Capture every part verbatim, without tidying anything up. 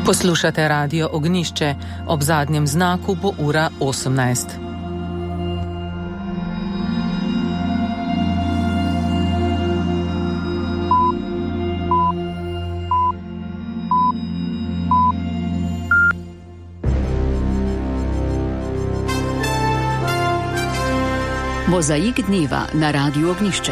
Poslušate Radio Ognjišče, ob zadnjem znaku bo ura osemnajst. Mozaik dneva na Radiu Ognjišče.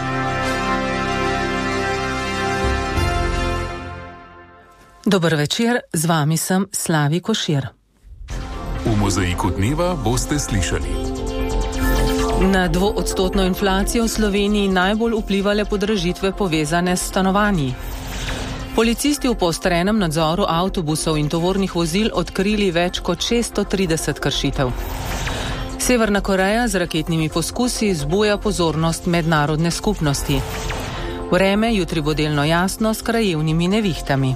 Dober večer, z vami sem Slavi Košir. V Mozaiku dneva boste slišali. Na dvoodstotno inflacijo v Sloveniji najbolj vplivale podražitve povezane s stanovanji. Policisti v poostrenem nadzoru avtobusov in tovornih vozil odkrili več kot šeststo trideset kršitev. Severna Koreja z raketnimi poskusi zbuja pozornost mednarodne skupnosti. Vreme jutri bo delno jasno s krajevnimi nevihtami.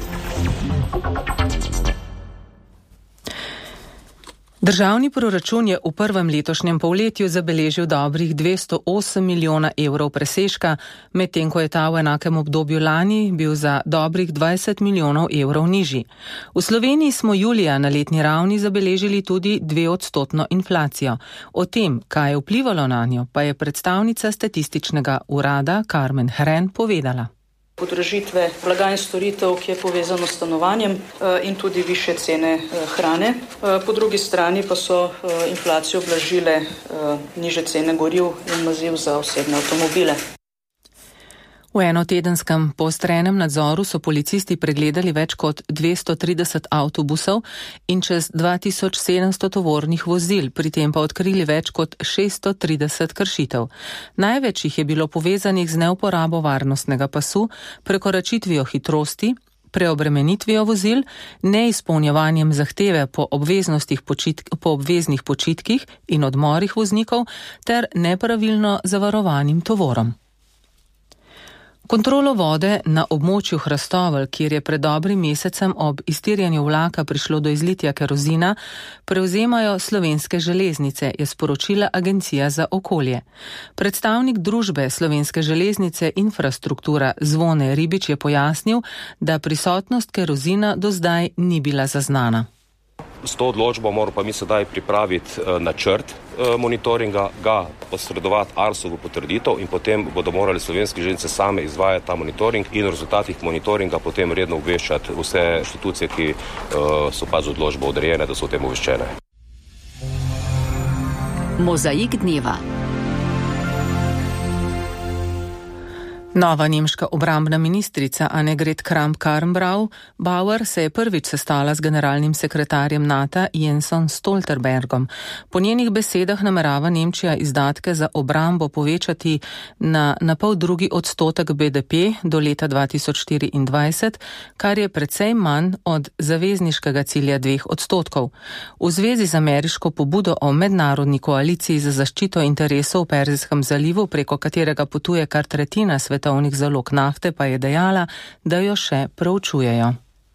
Državni proračun je v prvem letošnjem polletju zabeležil dobrih dvesto osem milijona evrov presežka, medtem ko je ta v enakem obdobju lani bil za dobrih dvajset milijonov evrov nižji. V Sloveniji smo julija na letni ravni zabeležili tudi dveodstotno inflacijo. O tem, kaj je vplivalo na njo, pa je predstavnica statističnega urada Karmen Hren povedala. Podražitve blaga in storitev, ki je povezano s stanovanjem in tudi više cene hrane. Po drugi strani pa so inflacijo blažile niže cene goriv in maziv za osebne avtomobile. V enotedenskem poostrenem nadzoru so policisti pregledali več kot dvesto trideset avtobusov in čez dva tisoč sedemsto tovornih vozil, pri tem pa odkrili več kot šeststo trideset kršitev. Največ jih je bilo povezanih z neuporabo varnostnega pasu, prekoračitvijo hitrosti, preobremenitvijo vozil, neizpolnjevanjem zahteve po, počitk, po obveznih počitkih in odmorih voznikov ter nepravilno zavarovanim tovorom. Kontrolo vode na območju Hrastovelj, kjer je pred dobrim mesecem ob iztirjanju vlaka prišlo do izlitja kerozina, prevzemajo Slovenske železnice, je sporočila Agencija za okolje. Predstavnik družbe Slovenske železnice Infrastruktura Zvone Ribič je pojasnil, da prisotnost kerozina do zdaj ni bila zaznana. S to odločbo moramo pa mi sedaj pripraviti načrt monitoringa, ga posredovati Arsovu potrditev in potem bodo morali Slovenske železnice same izvajati ta monitoring in v rezultatih monitoringa potem redno obveščati vse inštitucije, ki so pa z odločbo odrejene, da so o tem obveščene. Mozaik dneva. Nova nemška obrambna ministrica Annegret Kramp-Karrenbauer se je prvič sestala z generalnim sekretarjem NATO Jensom Stoltenbergom. Po njenih besedah namerava Nemčija izdatke za obrambo povečati na na pol drugi odstotek B D P do leta dva tisoč štiriindvajset, kar je precej manj od zavezniškega cilja dveh odstotkov. V zvezi z ameriško pobudo o mednarodni koaliciji za zaščito interesov v Perzijskem zalivu, preko katerega potuje kar tretjina sveta, svetovnih zalog nafte, pa je dejala, da jo še proučujejo.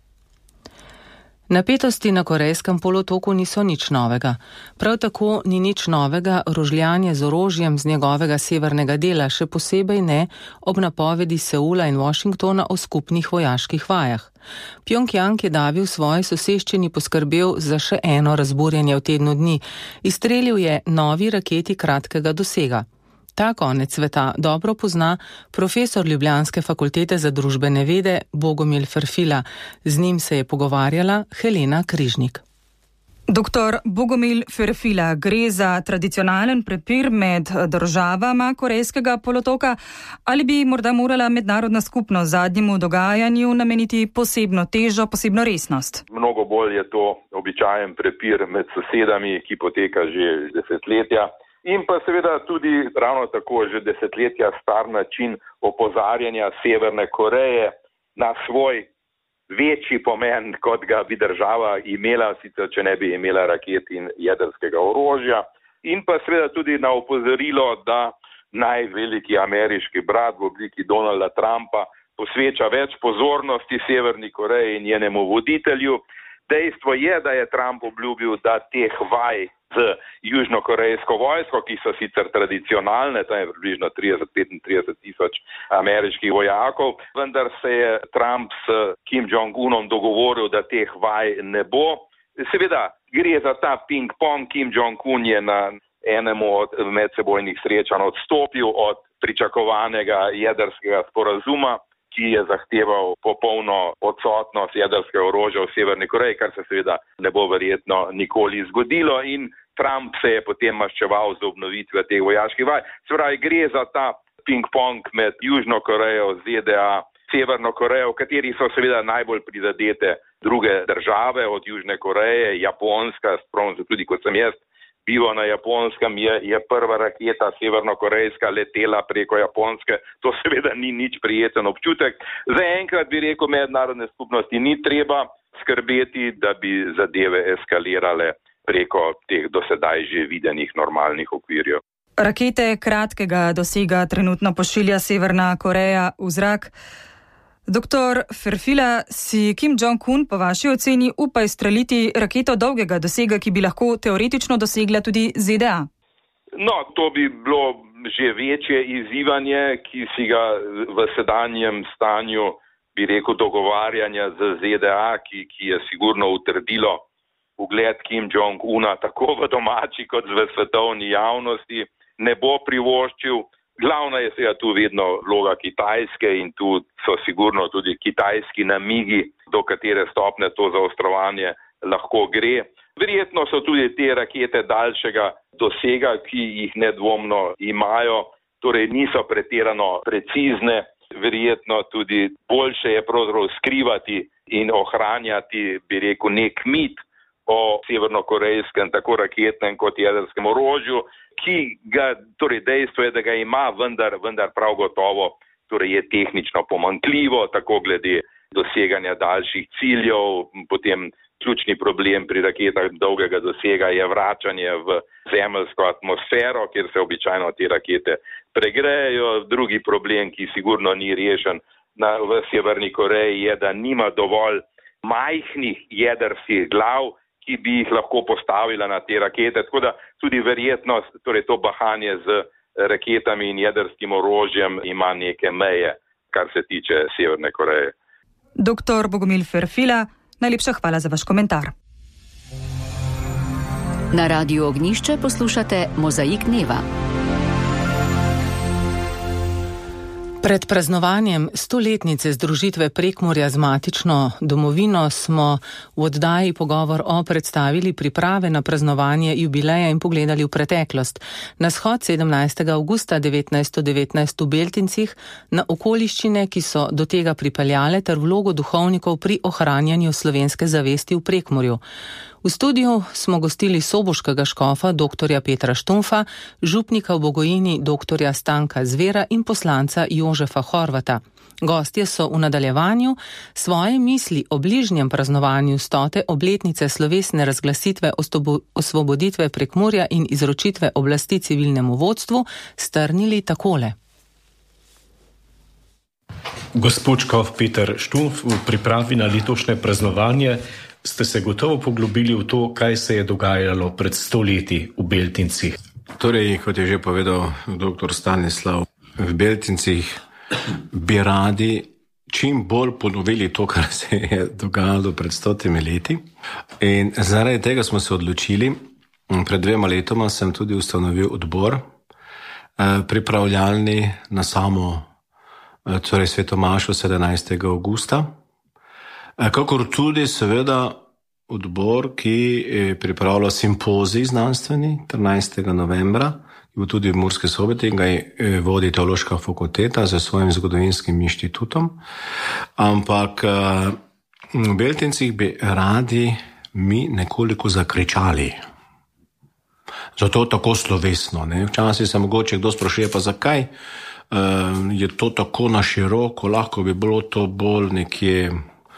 Napetosti na Korejskem polotoku niso nič novega. Prav tako ni nič novega rožljanje z orožjem z njegovega severnega dela, še posebej ne ob napovedi Seula in Washingtona o skupnih vojaških vajah. Pjongjang je davi v svoji soseščini poskrbel za še eno razburjenje v tednu dni. Izstrelil je novi raketi kratkega dosega. Ta konec sveta dobro pozna profesor Ljubljanske fakultete za družbene vede Bogomil Ferfila. Z njim se je pogovarjala Helena Križnik. Doktor Bogomil Ferfila, gre za tradicionalen prepir med državama Korejskega polotoka, ali bi morda morala mednarodna skupnost zadnjemu dogajanju nameniti posebno težo, posebno resnost? Mnogo bolj je to običajen prepir med sosedami, ki poteka že desetletja. In pa seveda tudi ravno tako že desetletja star način opozarjanja Severne Koreje na svoj večji pomen, kot ga bi država imela, sicer če ne bi imela raket in jedrskega orožja. In pa seveda tudi na opozorilo, da naj veliki ameriški brat v obliki Donalda Trumpa posveča več pozornosti Severni Koreji in njenemu voditelju, Dejstvo je, da je Trump obljubil, da teh vaj z južnokorejsko vojsko, ki so sicer tradicionalne, tam je približno trideset do petintrideset tisoč ameriških vojakov, vendar se je Trump s Kim Jong-unom dogovoril, da teh vaj ne bo. Seveda gre za ta ping-pong. Kim Jong-un je na enemu od medsebojnih srečanj odstopil od pričakovanega jedrskega sporazuma, ki je zahteval popolno odsotnost jedrskega orožja v Severni Koreji, kar se seveda ne bo verjetno nikoli zgodilo, in Trump se je potem maščeval z obnovitvijo teh vojaških vaj. Se pravi, gre za ta ping-pong med Južno Korejo, Z D A, Severno Korejo, v kateri so seveda najbolj prizadete druge države od Južne Koreje, Japonska, spomnim se tudi, kot sem jaz bival na Japonskem, je, je prva raketa severnokorejska letela preko Japonske. To seveda ni nič prijeten občutek. Zaenkrat bi rekel, mednarodne skupnosti ni treba skrbeti, da bi zadeve eskalirale preko teh dosedaj že videnih normalnih okvirjev. Rakete kratkega dosega trenutno pošilja Severna Koreja v zrak. Doktor Ferfila, si Kim Jong-un po vaši oceni upa izstreliti raketo dolgega dosega, ki bi lahko teoretično dosegla tudi Z D A? No, to bi bilo že večje izzivanje, ki si ga v sedanjem stanju, bi rekel, dogovarjanja z Z D A, ki, ki je sigurno utrdilo ugled Kim Jong-una tako v domači kot v svetovni javnosti, ne bo privoščil. Glavna je seveda tu vedno vloga Kitajske in tu so sigurno tudi kitajski namigi, do katere stopne to zaostrovanje lahko gre. Verjetno so tudi te rakete daljšega dosega, ki jih nedvomno imajo, torej niso pretirano precizne. Verjetno tudi boljše je pravzaprav skrivati in ohranjati, bi rekel, nek mit o severnokorejskem, tako raketnem kot jedrskem orožju, ki ga, torej dejstvo je, da ga ima, vendar, vendar prav gotovo, torej je tehnično pomanjkljivo, tako glede doseganja daljših ciljev. Potem ključni problem pri raketah dolgega dosega je vračanje v zemeljsko atmosfero, kjer se običajno te rakete pregrejejo. Drugi problem, ki sigurno ni rešen na, v Severni Koreji, je, da nima dovolj majhnih jedrskih glav, ki bi jih lahko postavila na te rakete. Tako da tudi verjetnost, torej to bahanje z raketami in jedrskim orožjem ima neke meje, kar se tiče Severne Koreje. Doktor Bogomil Ferfila, najlepša hvala za vaš komentar. Na Radiu Ognjišče poslušate Mozaik dneva. Pred praznovanjem stoletnice združitve Prekmurja z matično domovino smo v oddaji Pogovor o predstavili priprave na praznovanje jubileja in pogledali v preteklost. Na shod sedemnajstega avgusta devetnajststo devetnajst v Beltincih, na okoliščine, ki so do tega pripeljale, ter vlogo duhovnikov pri ohranjanju slovenske zavesti v Prekmurju. V studiu smo gostili soboškega škofa doktorja Petra Štumfa, župnika v Bogojini doktorja Stanka Zvera in poslanca Jožefa Horvata. Gostje so v nadaljevanju svoje misli o bližnjem praznovanju stote obletnice slovesne razglasitve osvoboditve Prekmurja in izročitve oblasti civilnemu vodstvu strnili takole. Gospod škof Peter Štumf, v pripravi na letošnje praznovanje ste se gotovo poglobili v to, kaj se je dogajalo pred sto leti v Beltincih. Torej, kot je že povedal doktor Stanislav, v Beltincih bi radi čim bolj ponovili to, kar se je dogajalo pred stotimi leti. In zaradi tega smo se odločili, pred dvema letoma sem tudi ustanovil odbor pripravljalni na samo torej svetomašo sedemnajstega avgusta. Kakor tudi seveda odbor, ki pripravlja simpozij znanstveni trinajstega novembra, ki bo tudi v Murski Soboti, ga vodi Teološka fakulteta z svojim zgodovinskim inštitutom. Ampak v Beltincih bi radi mi nekoliko zakričali. Zato tako slovesno. Ne? Včasih se mogoče kdo sprašuje, pa zakaj je to tako na široko, lahko bi bilo to bolj nekje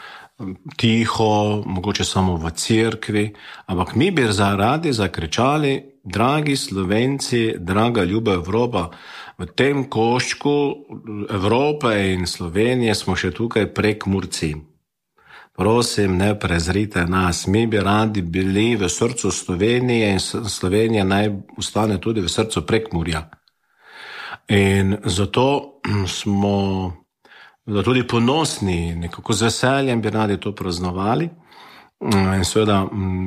tiho, mogoče samo v cerkvi, ampak mi bi zaradi zakričali, dragi Slovenci, draga ljuba Evropa, v tem koščku Evrope in Slovenije smo še tukaj Prekmurci. prosim, ne prezrite nas. Mi bi radi bili v srcu Slovenije in Slovenija naj ostane tudi v srcu Prekmurja. In zato smo tudi ponosni, nekako z veseljem bi radi to praznovali. In seveda,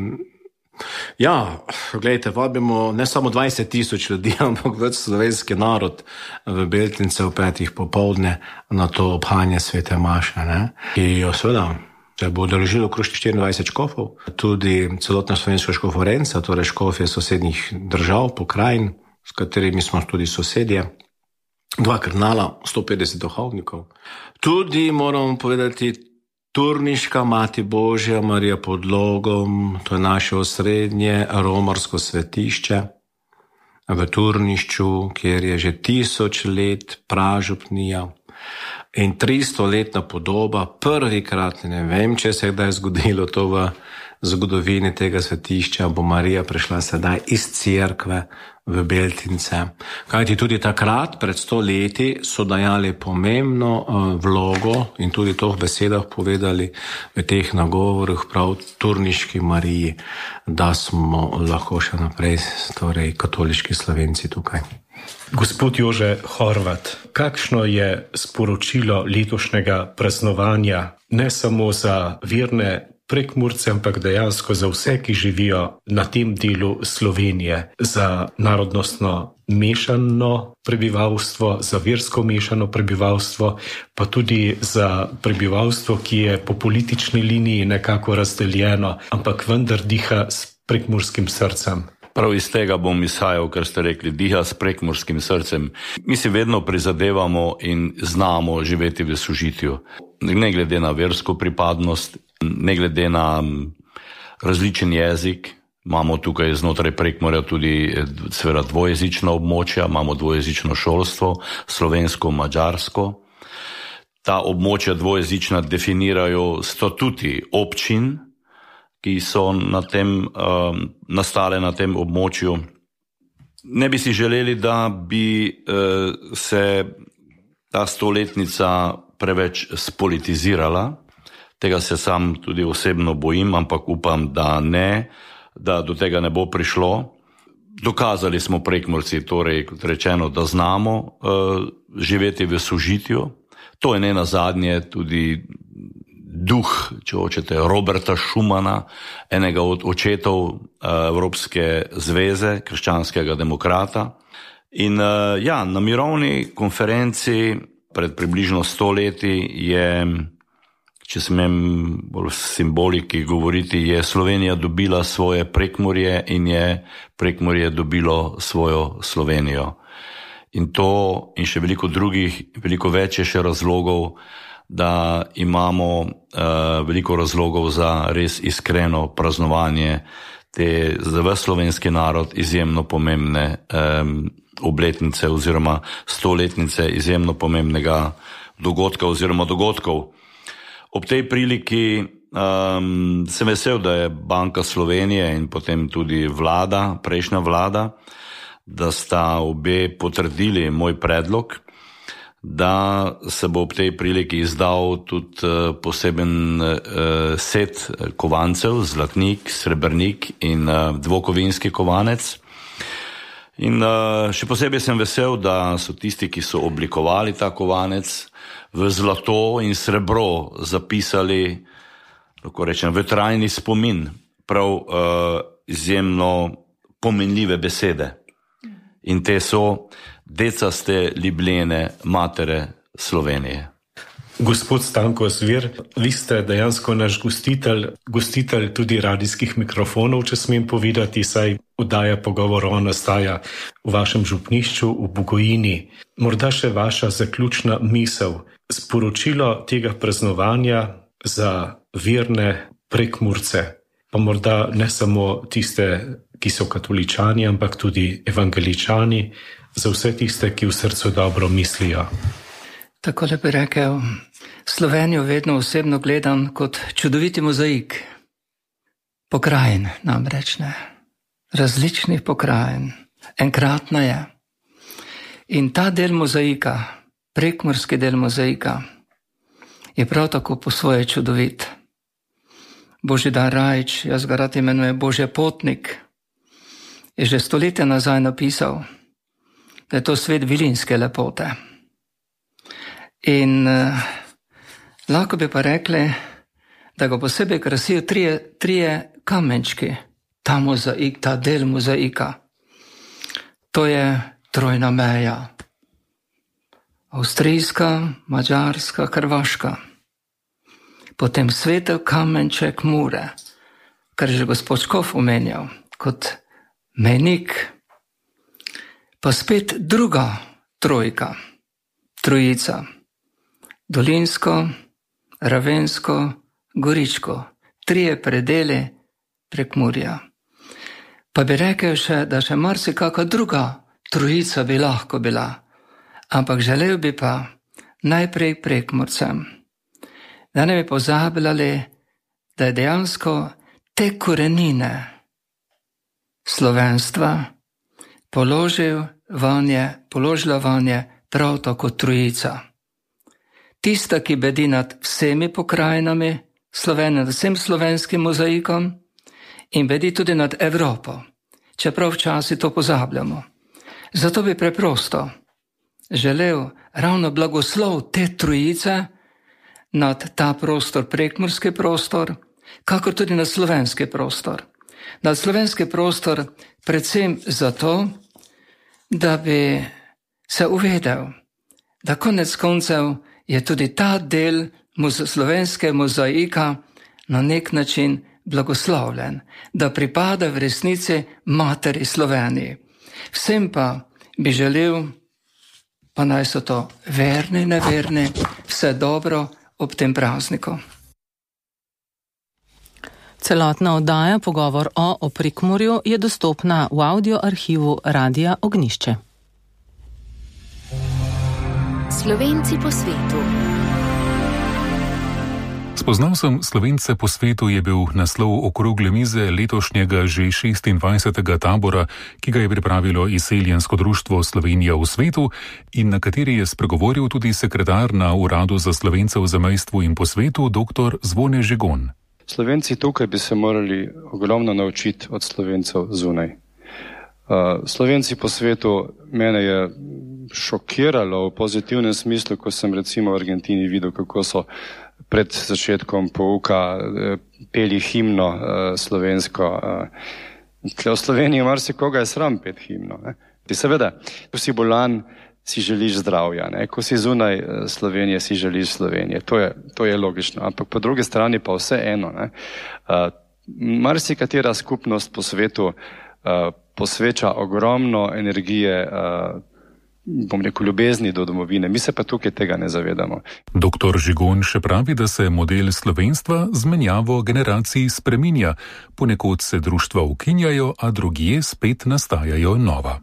ja, gledajte, vabimo ne samo dvajset tisoč ljudi, ampak več slovenski narod v Beltince v petih popoldne na to obhajanje svete maše, ne? Ki jo seveda se bo udeležilo okrog štiriindvajset škofov, tudi celotna slovenska škoforenca, torej škofje sosednjih držav, pokrajin, s katerimi smo tudi sosedje, dva kardinala, sto petdeset duhovnikov. Tudi moramo povedati, Turniška Mati Božja Marija pod Logom, to je naše osrednje romarsko svetišče v Turnišču, kjer je že tisoč let pražupnija in tristoletna podoba, prvikrat, ne vem, če se je kdaj zgodilo to v zgodovini tega svetišča, bo Marija prišla sedaj iz cerkve v Beltince. Kajti tudi takrat, pred sto leti, so dajali pomembno uh, vlogo in tudi to v besedah povedali v teh nagovorih prav Turniški Mariji, da smo lahko še naprej, torej katoliški Slovenci tukaj. Gospod Jože Horvat, kakšno je sporočilo letošnjega praznovanja ne samo za verne Prekmurce, ampak dejansko za vse, ki živijo na tem delu Slovenije, za narodnostno mešano prebivalstvo, za versko mešano prebivalstvo, pa tudi za prebivalstvo, ki je po politični liniji nekako razdeljeno, ampak vendar diha s prekmurskim srcem. Prav iz tega bom izhajal, kar ste rekli, diha s prekmurskim srcem. Mi si vedno prizadevamo in znamo živeti v sožitju. Ne glede na versko pripadnost, ne glede na različen jezik. Imamo tukaj znotraj Prekmurja tudi seveda dvojezična območja, imamo dvojezično šolstvo, slovensko, madžarsko. Ta območja dvojezična definirajo statuti občin, ki so na tem, uh, nastale na tem območju. Ne bi si želeli, da bi uh, se ta stoletnica preveč spolitizirala. Tega se sam tudi osebno bojim, ampak upam, da ne, da do tega ne bo prišlo. Dokazali smo Prekmurci, torej, kot rečeno, da znamo uh, živeti v sožitju. To je ne nazadnje tudi duh, če hočete, Roberta Schumana, enega od očetov uh, Evropske zveze, krščanskega demokrata. In uh, ja, na mirovni konferenci pred približno sto leti je, če smem bolj simboliki govoriti, je Slovenija dobila svoje Prekmurje in je Prekmurje dobilo svojo Slovenijo. In to in še veliko drugih, veliko več je še razlogov, da imamo uh, veliko razlogov za res iskreno praznovanje te za ves slovenski narod izjemno pomembne um, obletnice oziroma stoletnice izjemno pomembnega dogodka oziroma dogodkov. Ob tej priliki um, sem vesel, da je Banka Slovenije in potem tudi vlada, prejšnja vlada, da sta obe potrdili moj predlog, da se bo ob tej priliki izdal tudi uh, poseben uh, set kovancev, zlatnik, srebrnik in uh, dvokovinski kovanec. In uh, še posebej sem vesel, da so tisti, ki so oblikovali ta kovanec, v zlato in srebro zapisali, lahko rečem, v trajni spomin, prav uh, izjemno pomenljive besede. In te so decaste libljene matere Slovenije. Gospod Stanko Zvir, vi ste dejansko naš gostitelj, gostitelj tudi radijskih mikrofonov, če smem povedati, saj oddaja Pogovorov nastaja v vašem župnišču v Bugojini. Morda še vaša zaključna misel, sporočilo tega praznovanja za verne Prekmurce, pa morda ne samo tiste, ki so katoličani, ampak tudi evangeličani, za vse tiste, ki v srcu dobro mislijo. Tako bi rekel, Slovenijo vedno osebno gledam kot čudoviti mozaik. Pokrajin namreč ne. Različnih pokrajin. Enkratna je. In ta del mozaika, prekmurski del mozaika, je prav tako po svoje čudovit. Božidar Rajić, jaz ga rad imenujem Božje potnik, je že stoletja nazaj napisal, da je to svet vilinske lepote. In uh, lahko bi pa rekli, da ga posebej krasijo trije, trije kamenčki, ta mozaik, ta del mozaika. To je trojna meja. Avstrijska, Mađarska, Hrvaška. Potem svetel kamenček Mure, kar je že gospod Škof omenjal, kot mejnik. Pa spet druga trojka, trojica. Dolinsko, Ravensko, Goričko. Trije predeli Prekmurja. Pa bi rekel še, da še marsikaka druga trojica bi lahko bila. Ampak želel bi pa najprej Prekmurcem, da ne bi pozabljali, da je dejansko te korenine slovenstva položil vanje, položila vanje prav tako trojica. Tista, ki bedi nad vsemi pokrajinami Slovenije, nad vsem slovenskim mozaikom in bedi tudi nad Evropo, čeprav včasih to pozabljamo. Zato bi preprosto želel ravno blagoslov te trojice nad ta prostor, prekmurski prostor, kakor tudi nad slovenski prostor. Nad slovenski prostor predvsem zato, da bi se uvedel, da konec koncev je tudi ta del slovenske mozaika na nek način blagoslovljen, da pripada v resnici materi Sloveniji. Vsem pa bi želel, pa naj so to verni, neverni, vse dobro ob tem prazniku. Celotna oddaja Pogovor o, o Prekmurju je dostopna v audio arhivu Radia Ognjišče. Slovenci po svetu. Spoznal sem Slovence po svetu je bil naslov okrogle mize letošnjega že šestindvajsetega tabora, ki ga je pripravilo Izseljensko društvo Slovenija v svetu in na kateri je spregovoril tudi sekretar na Uradu za Slovence v zamejstvu in po svetu dr. Zvone Žigon. Slovenci tukaj bi se morali ogromno naučiti od Slovencev zunaj. Uh, Slovenci po svetu mene je šokiralo v pozitivnem smislu, ko sem recimo v Argentini videl, kako so pred začetkom pouka peli himno uh, slovensko. Uh, v Sloveniji marsikoga je sram pet himno. Ne? Seveda, ko si bolan, si želiš zdravja, ne? Ko si zunaj Slovenije, si želiš Slovenije. To je, to je logično. Ampak po drugi strani pa vse eno. Ne? Uh, marsikatera skupnost po svetu uh, posveča ogromno energije, uh, bom rekel, ljubezni do domovine. Mi se pa tukaj tega ne zavedamo. Doktor Žigon še pravi, da se model slovenstva z menjavo generacij spreminja. Ponekod se društva ukinjajo, a drugje spet nastajajo nova.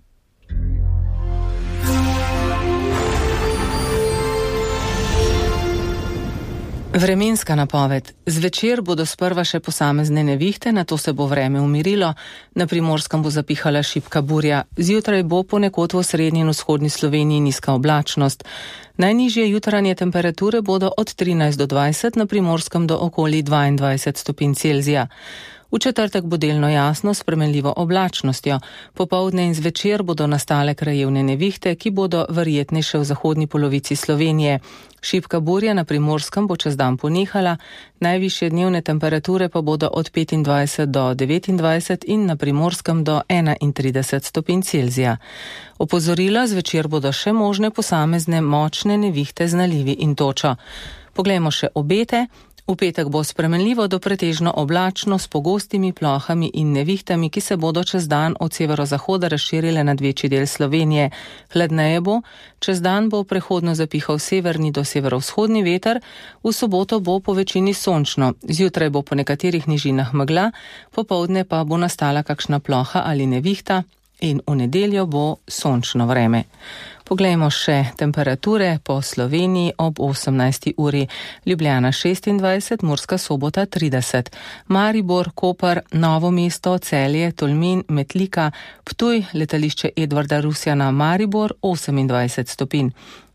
Vremenska napoved. Zvečer bodo sprva še posamezne nevihte, nato se bo vreme umirilo. Na Primorskem bo zapihala šibka burja. Zjutraj bo ponekod v srednji in vzhodni Sloveniji nizka oblačnost. Najnižje jutranje temperature bodo od trinajst do dvajset, na Primorskem do okoli dvaindvajset stopinj Celzija. V četrtek bo delno jasno s spremenljivo oblačnostjo. Popoldne in zvečer bodo nastale krajevne nevihte, ki bodo verjetnejše v zahodni polovici Slovenije. Šibka burja na Primorskem bo čez dan ponehala, najvišje dnevne temperature pa bodo od petindvajset do devetindvajset in na Primorskem do enaintrideset stopinj Celzija. Opozorila, zvečer bodo še možne posamezne močne nevihte z nalivi in točo. Poglejmo še obete. V petek bo spremenljivo do pretežno oblačno s pogostimi plohami in nevihtami, ki se bodo čez dan od severozahoda razširile nad večji del Slovenije. Hladneje bo, čez dan bo prehodno zapihal severni do severovzhodni veter, v soboto bo po večini sončno, zjutraj bo po nekaterih nižinah megla, popoldne pa bo nastala kakšna ploha ali nevihta in v nedeljo bo sončno vreme. Poglejmo še temperature po Sloveniji ob osemnajsti uri. Ljubljana šestindvajset, Murska Sobota trideset, Maribor, Koper, Novo mesto, Celje, Tolmin, Metlika, Ptuj, letališče Edvarda Rusjana, Maribor osemindvajset stopinj.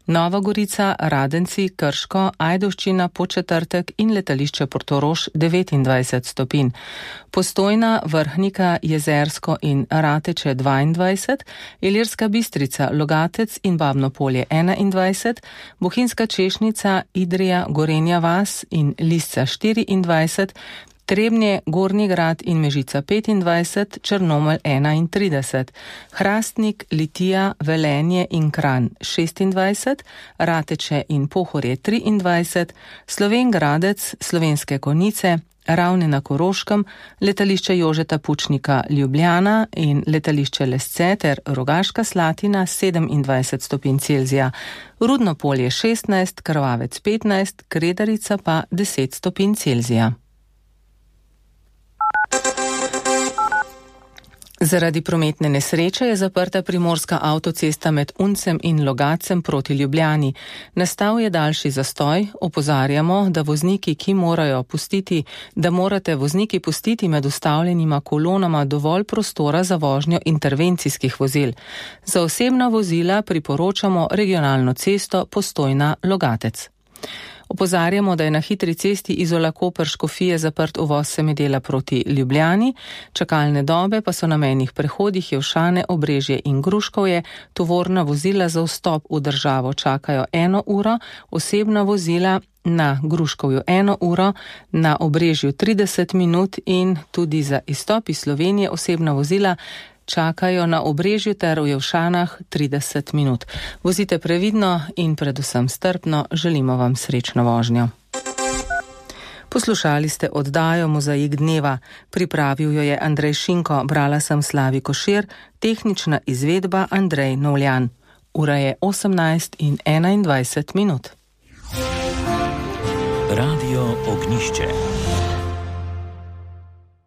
Nova Gorica, Radenci, Krško, Ajdovščina, Podčetrtek in letališče Portorož devetindvajset stopinj. Postojna, Vrhnika, Jezersko in Rateče dvaindvajset, Ilirska Bistrica, Logatec in Babno Polje enaindvajset, Bohinjska Češnica, Idrija, Gorenja vas in Lisca štiriindvajset, Trebnje, Gornji Grad in Mežica petindvajset, Črnomelj enaintrideset, Hrastnik, Litija, Velenje in Kranj šestindvajset, Rateče in Pohorje triindvajset, Slovenj Gradec, Slovenske Konjice, Ravne na Koroškem, letališče Jožeta Pučnika Ljubljana in letališče Lesce ter Rogaška Slatina sedemindvajset stopinj Celzija, Rudno Polje šestnajst, Krvavec petnajst, Kredarica pa deset stopinj Celzija. Zaradi prometne nesreče je zaprta primorska avtocesta med Uncem in Logacem proti Ljubljani. Nastal je daljši zastoj, opozarjamo, da vozniki, ki morajo pustiti, da morate vozniki pustiti med ustavljenima kolonama dovolj prostora za vožnjo intervencijskih vozil. Za osebna vozila priporočamo regionalno cesto Postojna-Logatec. Opozarjamo, da je na hitri cesti Izola-Koper-Škofije zaprt uvoz semedela proti Ljubljani, čakalne dobe pa so na mejnih prehodih Jevšane, Obrežje in Gruškovje, tovorna vozila za vstop v državo čakajo eno uro, osebna vozila na Gruškovju eno uro, na Obrežju trideset minut in tudi za izstop iz Slovenije osebna vozila čakajo na Obrežju ter v Jevšanah trideset minut. Vozite previdno in predvsem strpno, želimo vam srečno vožnjo. Poslušali ste oddajo Mozaik dneva. Pripravil jo je Andrej Šinko, brala sem Slavi Košir, tehnična izvedba Andrej Novljan. Ura je osemnajst in enaindvajset minut. Radio Ognjišče.